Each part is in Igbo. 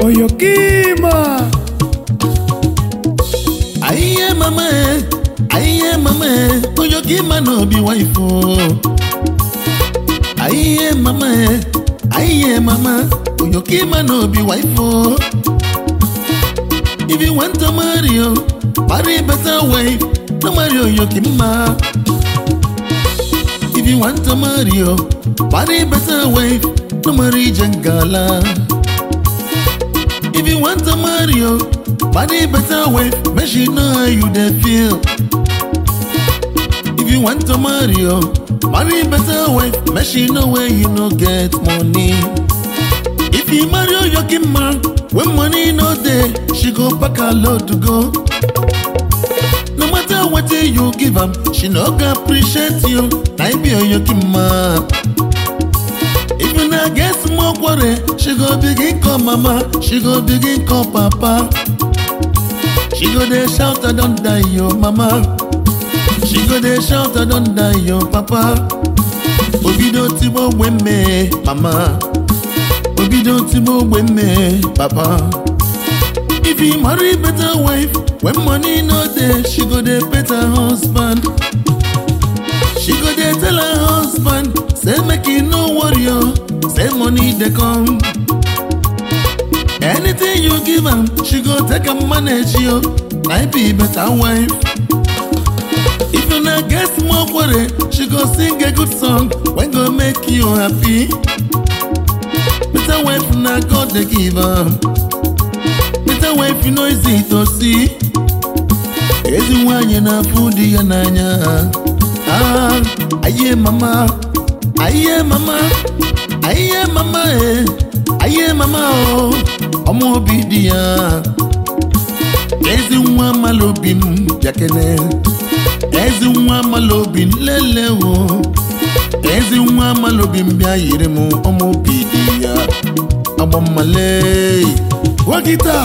Oyokima. Aye mama, Oyokima no be wife. Aye mama, Oyokima no be wife. If you want to marry, marry better wife. No marry Oyokima. If you want to marry, marry better wife. No marry Jangala. If you want to marry, marry better wife. Make she know how you dey feel. If you want to marry, marry better wife. Make she know where you no get money. If you marry Oyokima, when money no dey, she go pack her load to go. No matter what you give her, she no go appreciate you. I be Oyokima. If you not get small worry, she go begin call mama, she go begin call papa. She go dey shout, I don't die, yo mama. She go dey shout, I don't die, yo papa. Obido tibo weme, mama. Obido tibo weme, papa. If you marry better wife, when money no dey, she go dey pet her husband. She go dey tell her husband, say make you no worry, say money dey come. Anything you give her, she go take and manage you. I be better wife. If you not get small worry, she go sing a good song when go make you happy. Better wife na God dey give her. Better wife you know easy to see. Ezi wanye na foodi ya nanya. Aye mama, aye mama, aye mama, aye mama oh, omo bidia. Ezi nwa malobim yakene, ezi nwa malobim lele wo, ezi nwa malobim bia yiremu omo bidia. Abamale, wagita.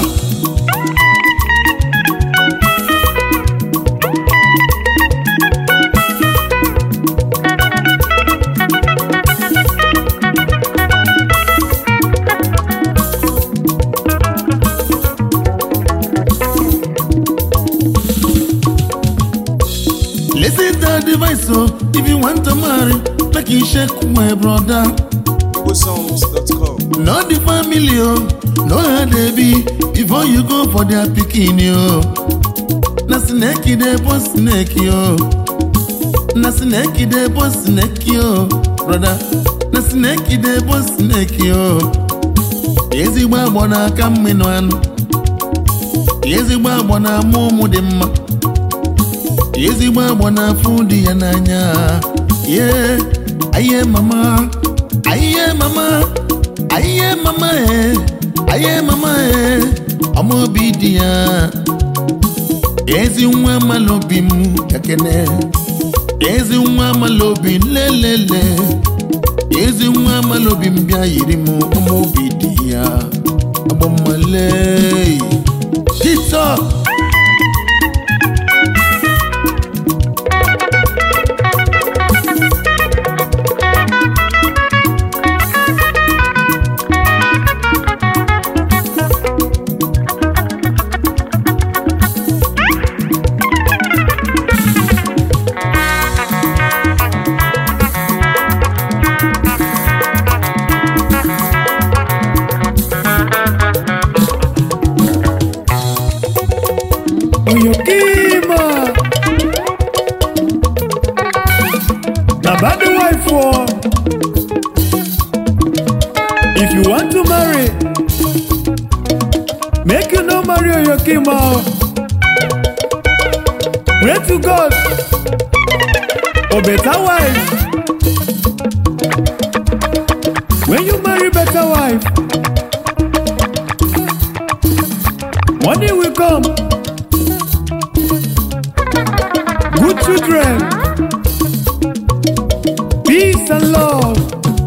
Listen to the advice, so if you want to marry, make you shake my brother. Songs.com. Not the family, no how they be before you go for their picking, yo. Na snake de boss snake, yo. Na snake de boss snake, yo, brother. Na snake de boss snake, yo. Easy babona come in one. Easy babona mumu demma. Easy babona foodi ya nanya. Yeah, aye mama, aye mama, aye mama, aye mama, omo bidia. Easy nwa malobim yakene. Easy nwa malobim lelele. Easy nwa malobim bia yirimu omo bidia. Abomale. Tito. Oyokima. Na bad wife for. If you want to marry, make you no marry Oyokima. Pray to God for better wife. When you marry better wife, money will come. Good children, peace and love.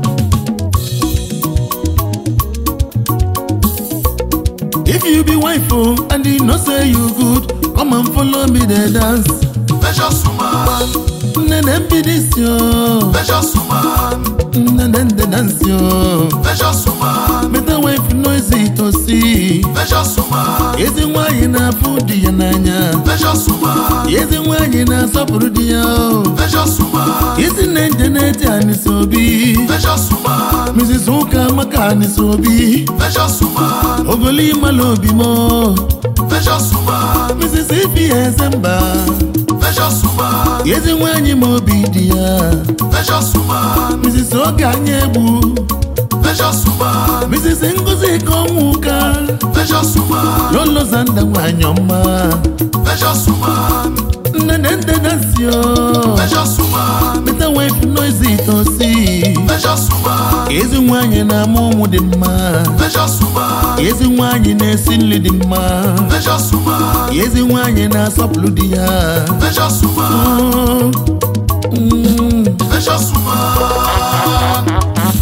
If you be wife and you know say you good, come and follow me the dance. Precious woman, Then be this yo. precious woman, Then the dance yo. precious woman, Better wife noisy to see. Precious woman. Ezi nwanyị na-afụ di ya n'anya. Precious woman. Ezi nwanyị na-asọpụrụ di ya. Precious woman. Isi na-ejeneti Anisa Obi. Precious woman. Mrs. Ukamaka Anisa Obi. Precious woman. Ogoli Malobi mo. Precious woman. Mrs. Ifi Ezemba. Precious woman. Ezi nwanyị ma obi di ya. Precious woman. Mrs. Oganyegbu. Precious woman. Mrs. Ngozi Konwuka. Precious woman. Lolo Zanda nwanyị ọma. Precious woman. Nnenende Dansio. Precious woman. Better wife noisy tosi. Precious woman. Ezi nwanyị na-amụ ụmụ dị mma. Precious woman. Ezi nwanyị na-esi nri dị mma. Precious woman. Ezi nwanyị na-asọpụrụ di ya. Precious woman. Precious woman.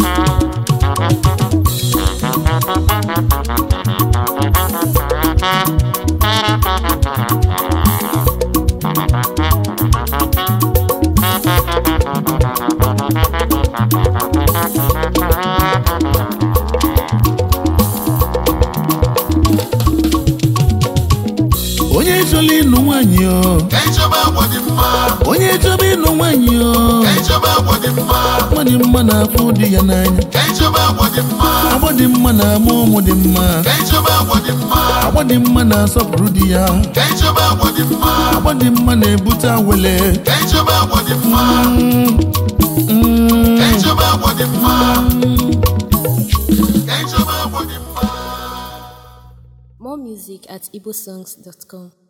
Onye chọrọ ịnụ nwanyị o. Ka ịchọba agwa dị mma. Onye chọrọ ịnụ nwanyị o. Ka ịchọba agwa dị mma. Agwa dị mma na-afụ di ya n'anya. Ka ịchọba agwa dị mma. Agwa dị mma na-amụ ụmụ dị mma. Ka ịchọba agwa dị mma. Agwa dị mma na-asọpụrụ di ya. Ka ịchọba agwa dị mma. Agwa dị mma na-ebute awele. Ka ịchọba agwa dị mma. Ka ịchọba agwa dị mma. Ka ịchọba agwa dị mma. More music at igbosongs.com.